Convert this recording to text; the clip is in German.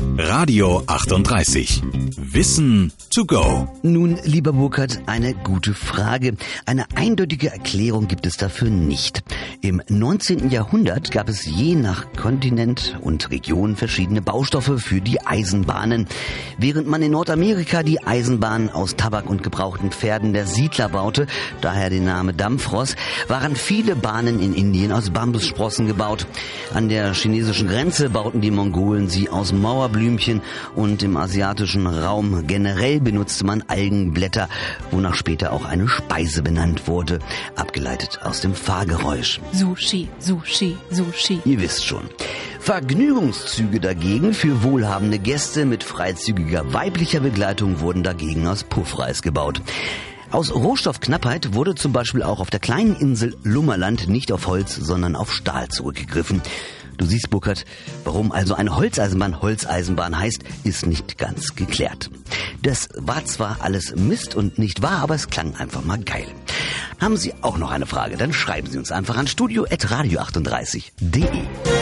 Radio 38. Wissen to go. Nun, lieber Burkhard, eine gute Frage. Eine eindeutige Erklärung gibt es dafür nicht. Im 19. Jahrhundert gab es je nach Kontinent und Region verschiedene Baustoffe für die Eisenbahnen. Während man in Nordamerika die Eisenbahn aus Tabak und gebrauchten Pferden der Siedler baute, daher der Name Dampfross, waren viele Bahnen in Indien aus Bambussprossen gebaut. An der chinesischen Grenze bauten die Mongolen sie aus Mauerblümchen und im asiatischen Raum generell benutzte man Algenblätter, wonach später auch eine Speise benannt wurde, abgeleitet aus dem Fahrgeräusch. Sushi, Sushi, Sushi. Ihr wisst schon. Vergnügungszüge dagegen für wohlhabende Gäste mit freizügiger weiblicher Begleitung wurden dagegen aus Puffreis gebaut. Aus Rohstoffknappheit wurde zum Beispiel auch auf der kleinen Insel Lummerland nicht auf Holz, sondern auf Stahl zurückgegriffen. Du siehst, Burkhard, warum also eine Holzeisenbahn heißt, ist nicht ganz geklärt. Das war zwar alles Mist und nicht wahr, aber es klang einfach mal geil. Haben Sie auch noch eine Frage? Dann schreiben Sie uns einfach an studio@radio38.de.